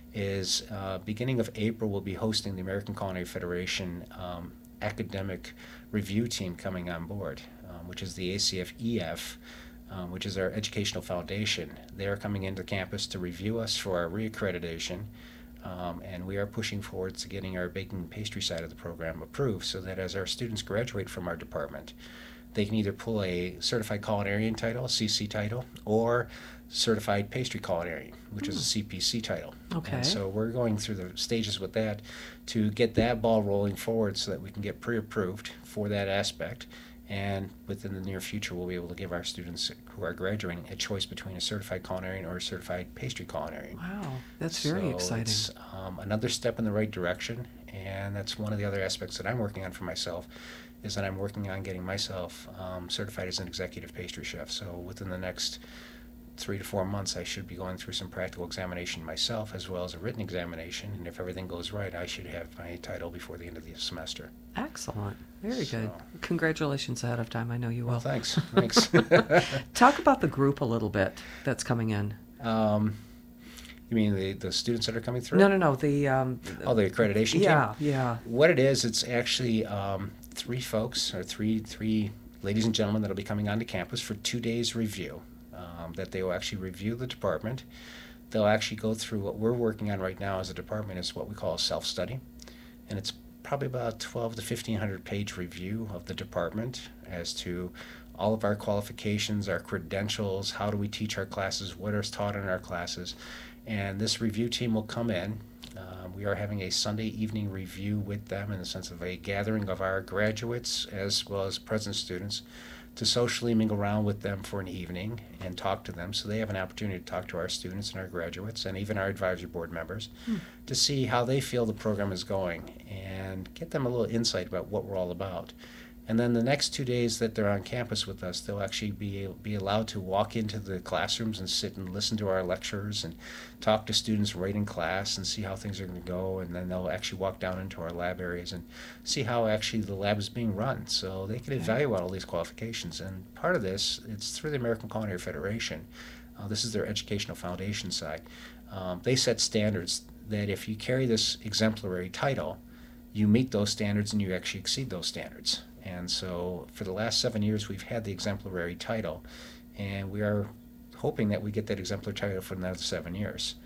is uh, beginning of April we'll be hosting the American Culinary Federation um, academic review team coming on board, um, which is the A C F E F, um, which is our educational foundation. They are coming into campus to review us for our reaccreditation. Um, and we are pushing forward to getting our baking and pastry side of the program approved so that as our students graduate from our department, they can either pull a certified culinarian title, a C C title, or certified pastry culinarian, which is a C P C title. Okay. And so we're going through the stages with that to get that ball rolling forward so that we can get pre-approved for that aspect. And within the near future, we'll be able to give our students who are graduating a choice between a certified culinarian or a certified pastry culinarian. Wow, that's very So exciting. It's um, another step in the right direction, and that's one of the other aspects that I'm working on for myself, is that I'm working on getting myself um, certified as an executive pastry chef. So within the next three to four months, I should be going through some practical examination myself, as well as a written examination, and if everything goes right, I should have my title before the end of the semester. Excellent. Very So- good. Congratulations ahead of time. I know you will. Well, thanks. Thanks. Talk about the group a little bit that's coming in. Um, you mean the, the students that are coming through? No, no, no. The um, Oh, the accreditation team? yeah, yeah. What it is, it's actually um, three folks, or three three ladies and gentlemen that'll be coming onto campus for two days review. Um, that they will actually review the department. They'll actually go through what we're working on right now as a department is what we call a self-study. And it's probably about twelve to fifteen hundred page review of the department as to all of our qualifications, our credentials, how do we teach our classes, what is taught in our classes. And this review team will come in. Uh, we are having a Sunday evening review with them in the sense of a gathering of our graduates as well as present students to socially mingle around with them for an evening and talk to them so they have an opportunity to talk to our students and our graduates and even our advisory board members Hmm. to see how they feel the program is going and get them a little insight about what we're all about. And then the next two days that they're on campus with us, they'll actually be be allowed to walk into the classrooms and sit and listen to our lectures and talk to students right in class and see how things are going to go. And then they'll actually walk down into our lab areas and see how actually the lab is being run. So they can evaluate all these qualifications. And part of this, it's through the American Culinary Federation. Uh, this is their educational foundation side. Um, they set standards that if you carry this exemplary title, you meet those standards and you actually exceed those standards. And so for the last seven years, we've had the exemplary title, and we are hoping that we get that exemplary title for another seven years.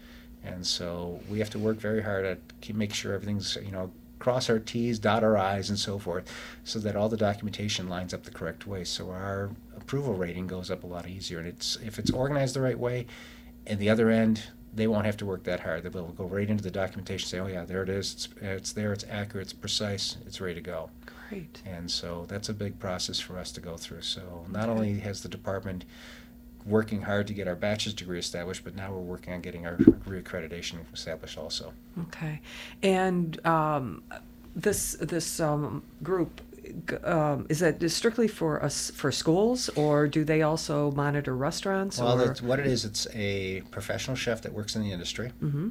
And so we have to work very hard at keep, make sure everything's, you know, cross our T's, dot our I's, and so forth, so that all the documentation lines up the correct way. So our approval rating goes up a lot easier. And it's if it's organized the right way, and the other end, they won't have to work that hard. They'll go right into the documentation, say, oh yeah, there it is, it's, it's there, it's accurate, it's precise, it's ready to go. Great. And so that's a big process for us to go through. So not only has the department working hard to get our bachelor's degree established, but now we're working on getting our reaccreditation established also. Okay. And um, this this um, group, um, is that strictly for us for schools, or do they also monitor restaurants? Well, or? That's what it is. It's a professional chef that works in the industry, mm-hmm.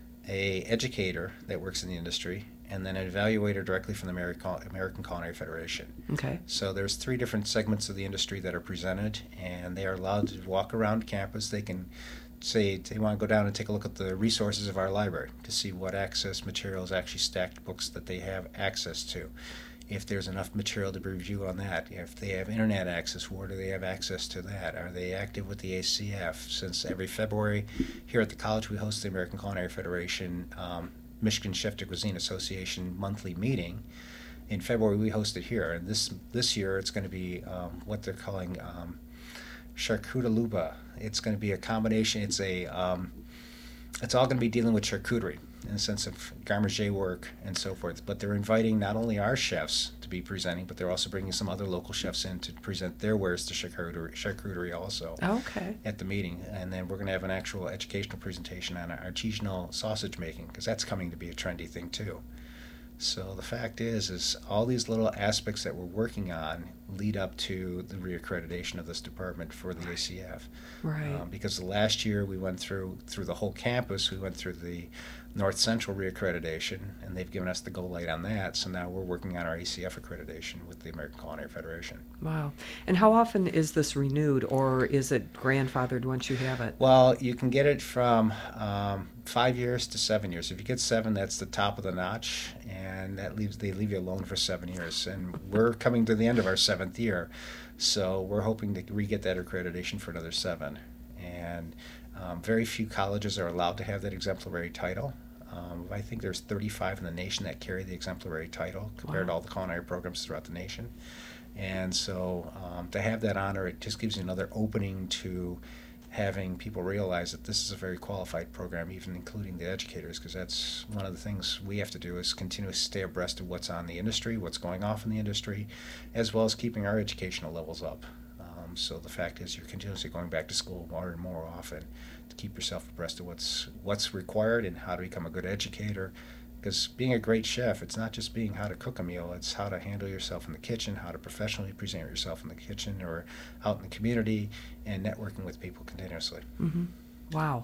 a educator that works in the industry, and then an evaluator directly from the American, American Culinary Federation. Okay. So there's three different segments of the industry that are presented, and they are allowed to walk around campus. They can say they want to go down and take a look at the resources of our library to see what access materials, actually stacked books that they have access to. If there's enough material to review on that. If they have internet access, where do they have access to that? Are they active with the A C F? Since every February here at the college we host the American Culinary Federation um, Michigan Chef de Cuisine Association monthly meeting. In February we host it here, and this this year it's going to be um, what they're calling um, charcuterie. It's going to be a combination. It's a um, it's all going to be dealing with charcuterie in the sense of garde-manger work and so forth. But they're inviting not only our chefs to be presenting, but they're also bringing some other local chefs in to present their wares to charcuterie, charcuterie also. Okay. At the meeting. And then we're going to have an actual educational presentation on artisanal sausage making, because that's coming to be a trendy thing too. So the fact is, is all these little aspects that we're working on lead up to the reaccreditation of this department for the A C F. Right. Um, because the last year we went through through the whole campus, we went through the North Central reaccreditation, and they've given us the go light on that. So now we're working on our A C F accreditation with the American Culinary Federation. Wow. And how often is this renewed, or is it grandfathered once you have it? Well, you can get it from um, five years to seven years. If you get seven, that's the top of the notch, and that leaves they leave you alone for seven years. And we're coming to the end of our seventh year, so we're hoping to re-get that accreditation for another seven. And um, very few colleges are allowed to have that exemplary title. Um, I think there's thirty-five in the nation that carry the exemplary title compared Wow. to all the culinary programs throughout the nation. And so um, to have that honor, it just gives you another opening to having people realize that this is a very qualified program, even including the educators, because that's one of the things we have to do is continue to stay abreast of what's on the industry, what's going off in the industry, as well as keeping our educational levels up. Um, so the fact is you're continuously going back to school more and more often to keep yourself abreast of what's what's required and how to become a good educator. Because being a great chef, it's not just being how to cook a meal, it's how to handle yourself in the kitchen, how to professionally present yourself in the kitchen or out in the community, and networking with people continuously. Mm-hmm. Wow.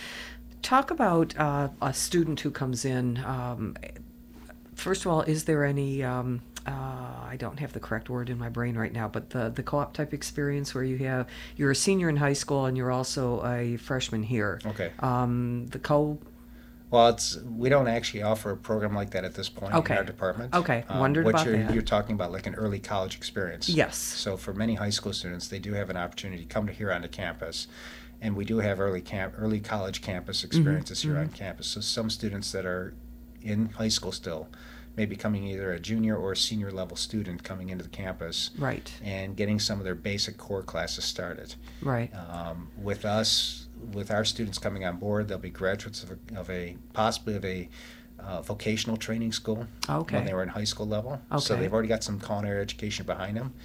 Talk about uh, a student who comes in. Um, first of all, is there any, um, uh, I don't have the correct word in my brain right now, but the, the co-op type experience where you have, you're a senior in high school and you're also a freshman here. Okay. Um, the co Well, it's we don't actually offer a program like that at this point Okay. in our department. Okay, Um, wondered what about you're, that. You're talking about like an early college experience. Yes. So for many high school students, they do have an opportunity to come to here onto campus, and we do have early camp, early college campus experiences here on campus. So some students that are in high school still may be coming either a junior or a senior level student coming into the campus. Right. And getting some of their basic core classes started. Right. Um, with us, with our students coming on board, they'll be graduates of a, of a possibly of a uh, vocational training school Okay. when they were in high school level. So Okay. they've already got some culinary education behind them,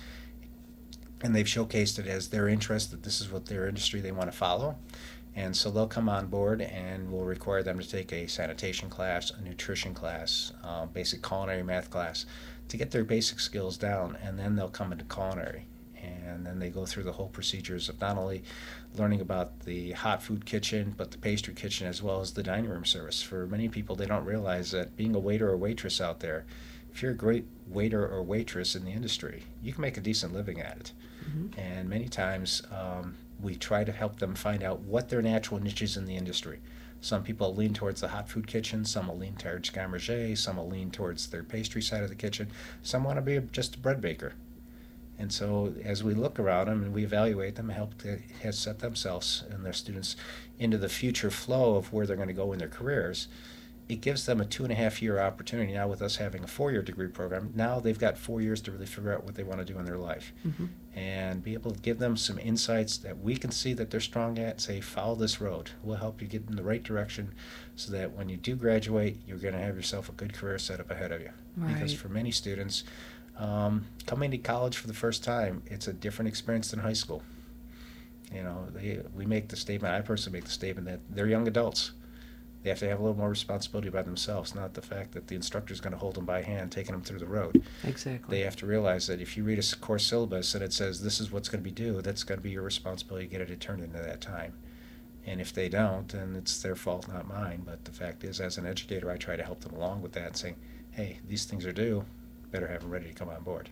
and they've showcased it as their interest that this is what their industry they want to follow. And so they'll come on board, and we'll require them to take a sanitation class, a nutrition class, uh, basic culinary math class to get their basic skills down, and then they'll come into culinary. And then they go through the whole procedures of not only learning about the hot food kitchen, but the pastry kitchen as well as the dining room service. For many people, they don't realize that being a waiter or waitress out there, if you're a great waiter or waitress in the industry, you can make a decent living at it. Mm-hmm. And many times um, we try to help them find out what their natural niches in the industry. Some people lean towards the hot food kitchen, some will lean towards garde-manger, some will lean towards their pastry side of the kitchen, some want to be just a bread baker. And so as we look around them and we evaluate them, help to has set themselves and their students into the future flow of where they're going to go in their careers, it gives them a two and a half year opportunity. Now with us having a four-year degree program, now they've got four years to really figure out what they want to do in their life. Mm-hmm. And be able to give them some insights that we can see that they're strong at, say, follow this road. We'll help you get in the right direction so that when you do graduate, you're going to have yourself a good career set up ahead of you. Right. Because for many students, um, coming to college for the first time, it's a different experience than high school. You know, they, we make the statement, I personally make the statement that they're young adults. They have to have a little more responsibility by themselves, not the fact that the instructor is going to hold them by hand, taking them through the road. Exactly. They have to realize that if you read a course syllabus and it says this is what's going to be due, that's going to be your responsibility to get it turned into that time. And if they don't, then it's their fault, not mine. But the fact is, as an educator, I try to help them along with that and saying, hey, these things are due. Better have them ready to come on board.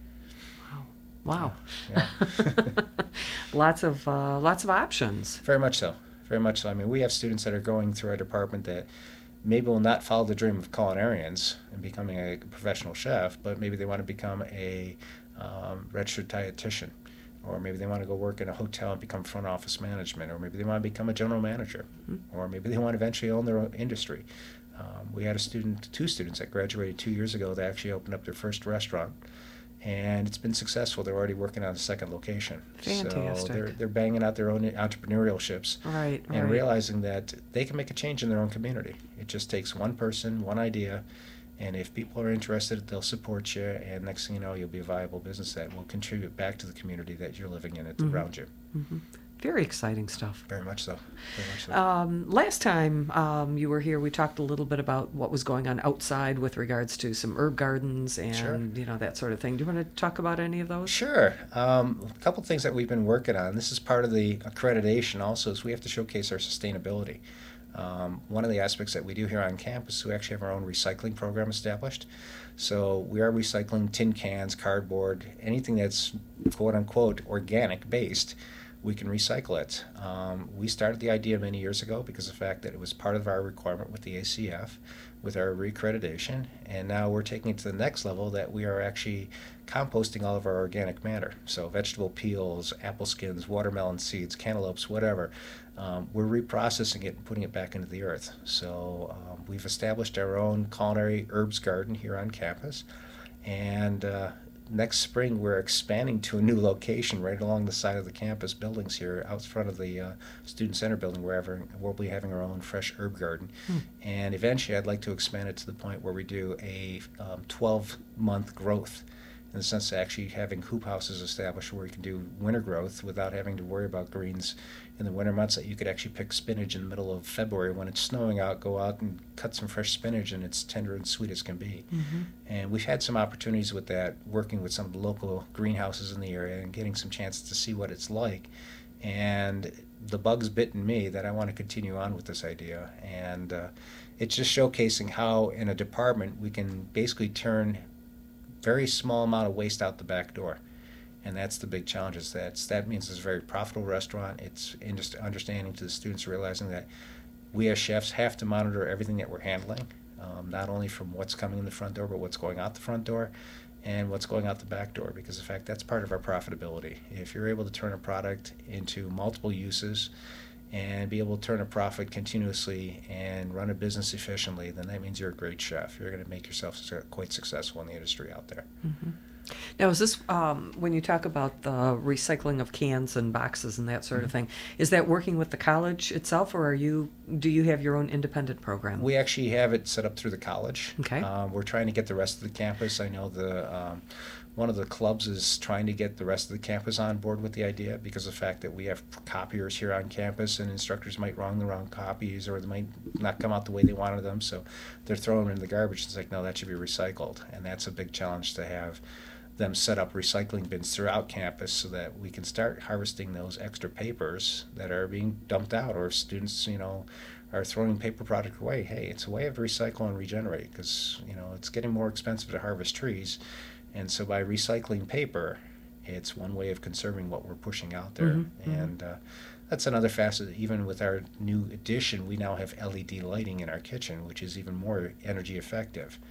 Wow. Yeah. lots of uh, lots of options. Very much so. Very much so. I mean, we have students that are going through our department that maybe will not follow the dream of culinarians and becoming a professional chef, but maybe they want to become a um, registered dietitian, or maybe they want to go work in a hotel and become front office management, or maybe they want to become a general manager, mm-hmm. or maybe they want to eventually own their own industry. Um, we had a student, two students that graduated two years ago that actually opened up their first restaurant. And it's been successful. They're already working on a second location. Fantastic. So they're, they're banging out their own entrepreneurial ships. Right, and right. realizing that they can make a change in their own community. It just takes one person, one idea, and if people are interested, they'll support you, and next thing you know, you'll be a viable business that will contribute back to the community that you're living in mm-hmm. around you. Mm-hmm. Very exciting stuff. Very much so. Very much so. Um, last time um, you were here, we talked a little bit about what was going on outside with regards to some herb gardens and sure. you know that sort of thing. Do you want to talk about any of those? Sure. Um, a couple things that we've been working on. This is part of the accreditation also, is we have to showcase our sustainability. Um, one of the aspects that we do here on campus, we actually have our own recycling program established. So we are recycling tin cans, cardboard, anything that's quote-unquote organic based. We can recycle it. Um, we started the idea many years ago because of the fact that it was part of our requirement with the A C F, with our reaccreditation, and now we're taking it to the next level that we are actually composting all of our organic matter. So vegetable peels, apple skins, watermelon seeds, cantaloupes, whatever. Um, we're reprocessing it and putting it back into the earth. So um, we've established our own culinary herbs garden here on campus, and uh, next spring, we're expanding to a new location right along the side of the campus buildings here, out front of the uh, Student Center building, wherever we'll be having our own fresh herb garden. Hmm. And eventually, I'd like to expand it to the point where we do a um, twelve-month growth, in the sense of actually having hoop houses established where you can do winter growth without having to worry about greens in the winter months, that you could actually pick spinach in the middle of February when it's snowing out, go out and cut some fresh spinach, and it's tender and sweet as can be. Mm-hmm. And we've had some opportunities with that, working with some of the local greenhouses in the area and getting some chances to see what it's like. And the bug's bitten me that I want to continue on with this idea. And uh, it's just showcasing how in a department we can basically turn very small amount of waste out the back door. And that's the big challenge. Is that that means it's a very profitable restaurant. It's in just understanding to the students, realizing that we as chefs have to monitor everything that we're handling, um, not only from what's coming in the front door, but what's going out the front door and what's going out the back door, because in fact that's part of our profitability. If you're able to turn a product into multiple uses and be able to turn a profit continuously and run a business efficiently, then that means you're a great chef. You're going to make yourself quite successful in the industry out there. Mm-hmm. Now, is this, um, when you talk about the recycling of cans and boxes and that sort mm-hmm. of thing, is that working with the college itself, or are you, do you have your own independent program? We actually have it set up through the college. Okay. Um, we're trying to get the rest of the campus. I know the um, one of the clubs is trying to get the rest of the campus on board with the idea, because of the fact that we have copiers here on campus and instructors might wrong the wrong copies, or they might not come out the way they wanted them, so they're throwing them in the garbage. It's like, no, that should be recycled. And that's a big challenge, to have them set up recycling bins throughout campus so that we can start harvesting those extra papers that are being dumped out, or students, you know, are throwing paper product away. Hey, it's a way of recycle and regenerate, because, you know, it's getting more expensive to harvest trees. And so by recycling paper, it's one way of conserving what we're pushing out there. Mm-hmm. And uh, that's another facet. Even with our new addition, we now have L E D lighting in our kitchen, which is even more energy effective.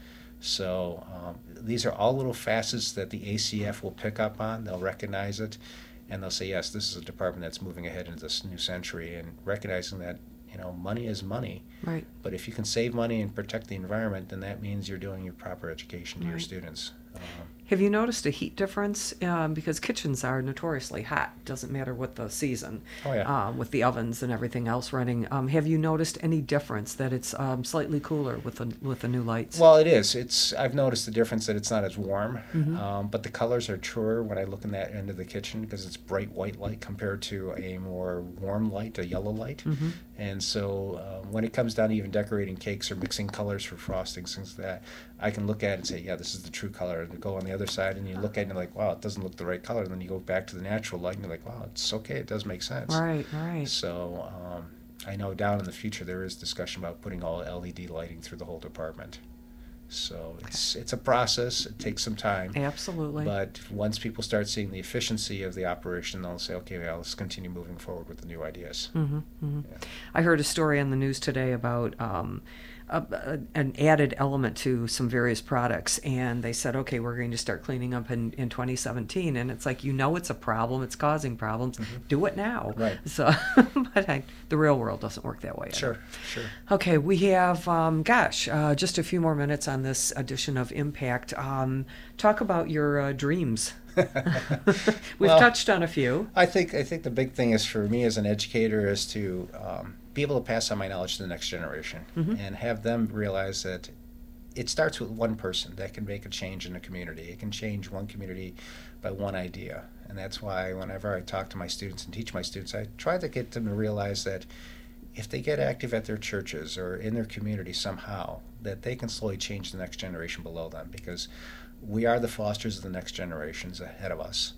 So um, these are all little facets that the A C F will pick up on. They'll recognize it, and they'll say, yes, this is a department that's moving ahead into this new century, and recognizing that, you know, money is money. Right. But if you can save money and protect the environment, then that means you're doing your proper education to Right. your students. Um, Have you noticed a heat difference? Um, because kitchens are notoriously hot. Doesn't matter what the season. Oh, yeah. Uh, with the ovens and everything else running. Um, have you noticed any difference that it's um, slightly cooler with the with the new lights? Well, it is. It's. I've noticed the difference that it's not as warm, Mhm. um, but the colors are truer when I look in that end of the kitchen because it's bright white light compared to a more warm light, a yellow light. Mhm. And so uh, when it comes down to even decorating cakes or mixing colors for frostings, things like that, I can look at it and say, yeah, this is the true color. And go on the other side and you look at it and you're like, wow, it doesn't look the right color. And then you go back to the natural light and you're like, wow, it's okay. It does make sense. Right, right. So um, I know down in the future there is discussion about putting all L E D lighting through the whole department. So it's it's a process. It takes some time. Absolutely. But once people start seeing the efficiency of the operation, they'll say, okay, well, let's continue moving forward with the new ideas. Mm-hmm, mm-hmm. Yeah. I heard a story on the news today about um, a, a, an added element to some various products, and they said, okay, we're going to start cleaning up in, in twenty seventeen, and it's like, you know, it's a problem, it's causing problems, mm-hmm. do it now. Right. So, but I, the real world doesn't work that way. Sure, sure. Okay, we have, um, gosh, uh, just a few more minutes on this edition of Impact. Um, talk about your uh, dreams. We've well, touched on a few. I think I think the big thing is for me as an educator is to um, be able to pass on my knowledge to the next generation mm-hmm. and have them realize that it starts with one person that can make a change in a community. It can change one community by one idea. And that's why whenever I talk to my students and teach my students, I try to get them to realize that if they get active at their churches or in their community somehow, that they can slowly change the next generation below them, because we are the fosters of the next generations ahead of us.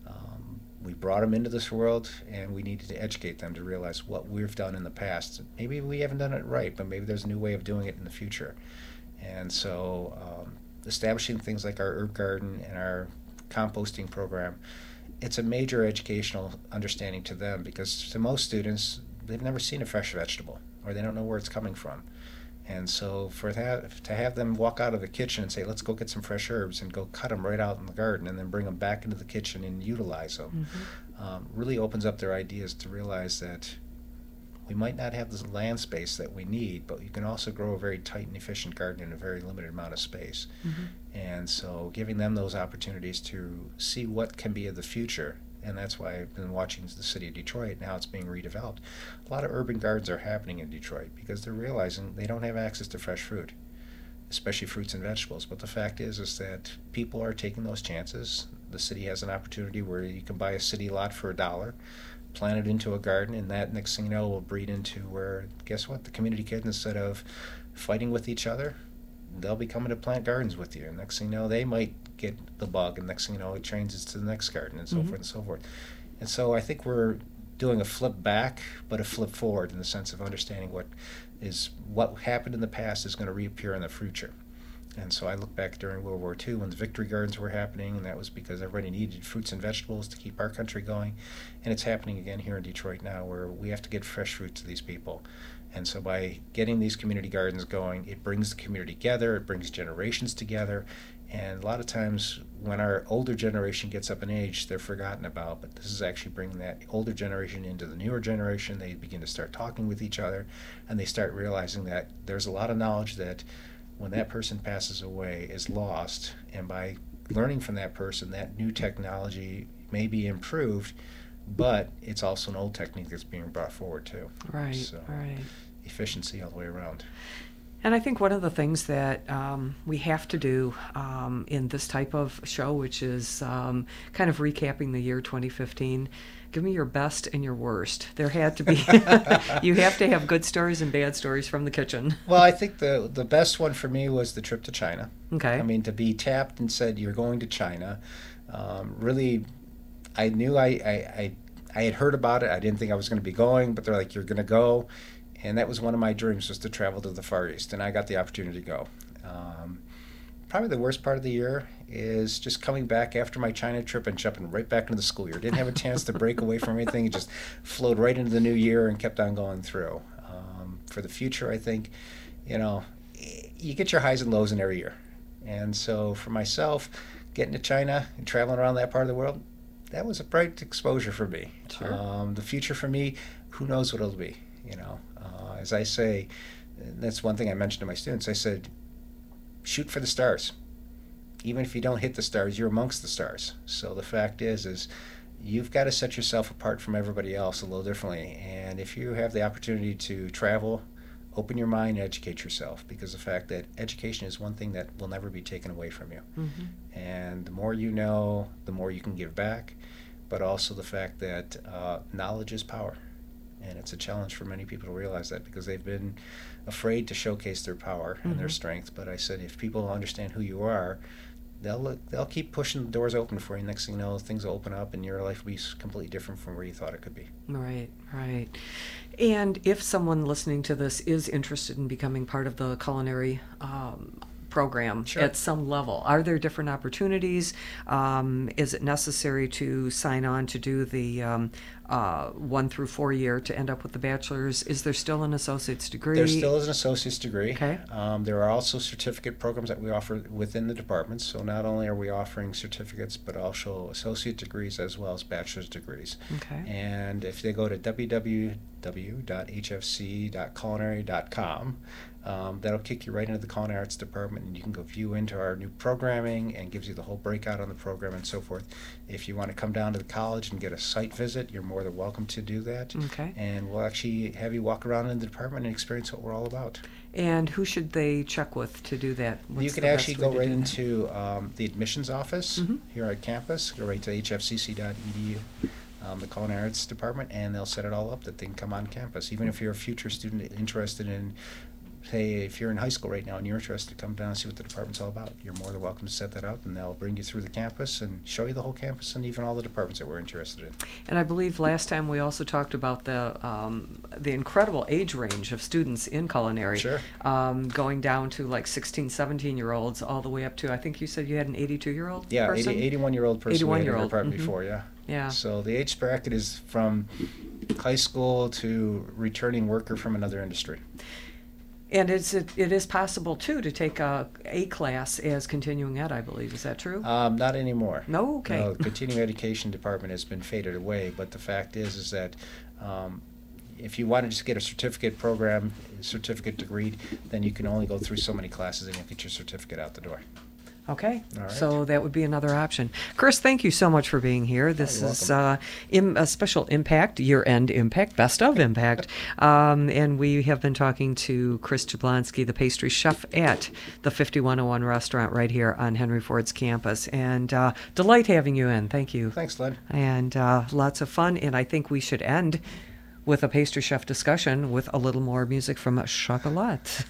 Um, we brought them into this world, and we needed to educate them to realize what we've done in the past. Maybe we haven't done it right, but maybe there's a new way of doing it in the future. And so um, establishing things like our herb garden and our composting program, it's a major educational understanding to them, because to most students, they've never seen a fresh vegetable, or they don't know where it's coming from. And so for that, to have them walk out of the kitchen and say, let's go get some fresh herbs, and go cut them right out in the garden and then bring them back into the kitchen and utilize them, mm-hmm. um, really opens up their ideas to realize that we might not have the land space that we need, but you can also grow a very tight and efficient garden in a very limited amount of space. Mm-hmm. And so giving them those opportunities to see what can be of the future. And that's why I've been watching the city of Detroit. Now it's being redeveloped. A lot of urban gardens are happening in Detroit because they're realizing they don't have access to fresh fruit, especially fruits and vegetables. But the fact is, is that people are taking those chances. The city has an opportunity where you can buy a city lot for a dollar, plant it into a garden, and that next thing you know will breed into where, guess what, the community kids, instead of fighting with each other, they'll be coming to plant gardens with you. And next thing you know, they might get the bug, and next thing you know, it trains us to the next garden, and so mm-hmm. forth and so forth. And so I think we're doing a flip back, but a flip forward in the sense of understanding what is what happened in the past is going to reappear in the future. And so I look back during World War Two when the Victory Gardens were happening, and that was because everybody needed fruits and vegetables to keep our country going. And it's happening again here in Detroit now, where we have to get fresh fruit to these people. And so by getting these community gardens going, it brings the community together, it brings generations together. And a lot of times when our older generation gets up in age, they're forgotten about. But this is actually bringing that older generation into the newer generation. They begin to start talking with each other, and they start realizing that there's a lot of knowledge that when that person passes away is lost. And by learning from that person, that new technology may be improved, but it's also an old technique that's being brought forward too. Right, so, right. Efficiency all the way around. And I think one of the things that um, we have to do um, in this type of show, which is um, kind of recapping the year twenty fifteen, give me your best and your worst. There had to be, you have to have good stories and bad stories from the kitchen. Well, I think the the best one for me was the trip to China. Okay. I mean, to be tapped and said, you're going to China, um, really, I knew I, I, I, I had heard about it. I didn't think I was going to be going, but they're like, you're going to go. And that was one of my dreams, was to travel to the Far East, and I got the opportunity to go. Um, probably the worst part of the year is just coming back after my China trip and jumping right back into the school year. Didn't have a chance to break away from anything. It just flowed right into the new year and kept on going through. Um, for the future, I think, you know, you get your highs and lows in every year. And so for myself, getting to China and traveling around that part of the world, that was a bright exposure for me. Sure. Um, the future for me, who knows what it'll be, you know. Uh, as I say, that's one thing I mentioned to my students. I said, shoot for the stars. Even if you don't hit the stars, you're amongst the stars. So the fact is, is you've got to set yourself apart from everybody else a little differently. And if you have the opportunity to travel, open your mind and educate yourself, because the fact that education is one thing that will never be taken away from you. Mm-hmm. And the more you know, the more you can give back, but also the fact that uh, knowledge is power. And it's a challenge for many people to realize that, because they've been afraid to showcase their power and mm-hmm. their strength. But I said, if people understand who you are, they'll look, they'll keep pushing the doors open for you. Next thing you know, things will open up and your life will be completely different from where you thought it could be. Right, right. And if someone listening to this is interested in becoming part of the culinary um, program sure. at some level, are there different opportunities? Um, is it necessary to sign on to do the um, uh, one through four year to end up with the bachelor's? Is there still an associate's degree? There still is an associate's degree. Okay. Um, there are also certificate programs that we offer within the departments. So not only are we offering certificates, but also associate degrees as well as bachelor's degrees. Okay. And if they go to w w w dot h f c dot culinary dot com, Um, that'll kick you right into the Culinary Arts Department, and you can go view into our new programming and gives you the whole breakout on the program and so forth. If you want to come down to the college and get a site visit, you're more than welcome to do that. Okay. And we'll actually have you walk around in the department and experience what we're all about. And who should they check with to do that? What's you can the best actually way go to right do into um, the admissions office mm-hmm. here at campus. Go right to h f c c dot e d u. Um, the Culinary Arts Department, and they'll set it all up that they can come on campus. Even if you're a future student interested in, say, if you're in high school right now and you're interested, come down and see what the department's all about. You're more than welcome to set that up, and they'll bring you through the campus and show you the whole campus and even all the departments that we're interested in. And I believe last time we also talked about the um, the incredible age range of students in culinary. Sure. Um, going down to like sixteen, seventeen-year-olds all the way up to, I think you said you had an eighty-two-year-old Yeah, person? eighty, eighty-one-year-old person eighty-one we had in year our old. department Mm-hmm. before, yeah. Yeah. So the age bracket is from high school to returning worker from another industry. And it's, it, it is possible, too, to take a, a class as continuing ed, I believe. Is that true? Um, not anymore. No? Okay. No, the continuing education department has been faded away, but the fact is is that um, if you want to just get a certificate program, certificate degree, then you can only go through so many classes and you'll get your certificate out the door. Okay, All right. so that would be another option. Chris, thank you so much for being here. This you're is uh, im- a special Impact, year-end Impact, Best of Impact. um, and we have been talking to Chris Jablonski, the pastry chef at the fifty-one oh one restaurant right here on Henry Ford's campus. And uh, delight having you in. Thank you. Thanks, Lynn. And uh, lots of fun. And I think we should end with a pastry chef discussion with a little more music from Chocolat.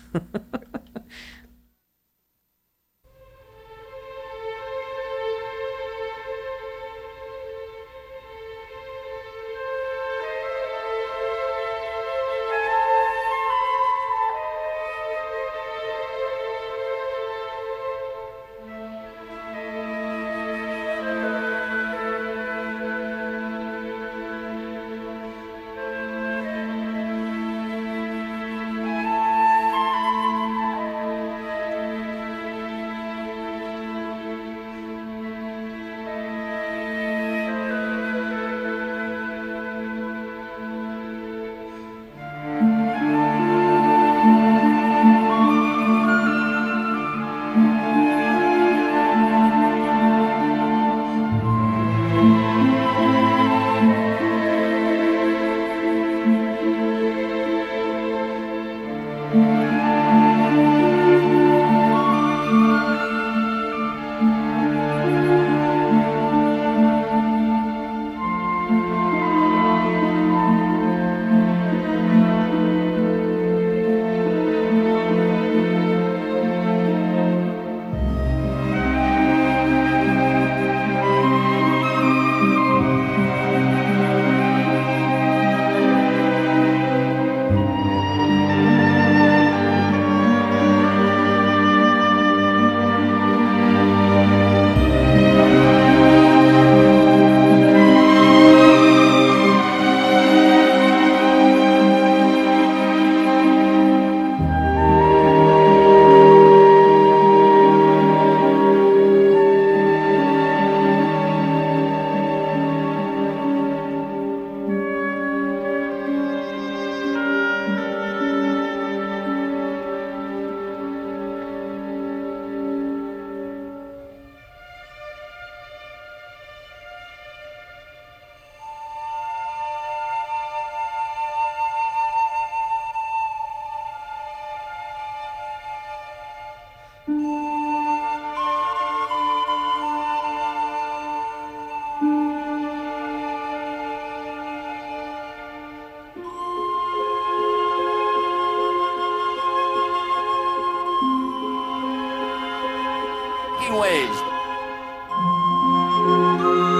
Making Waves.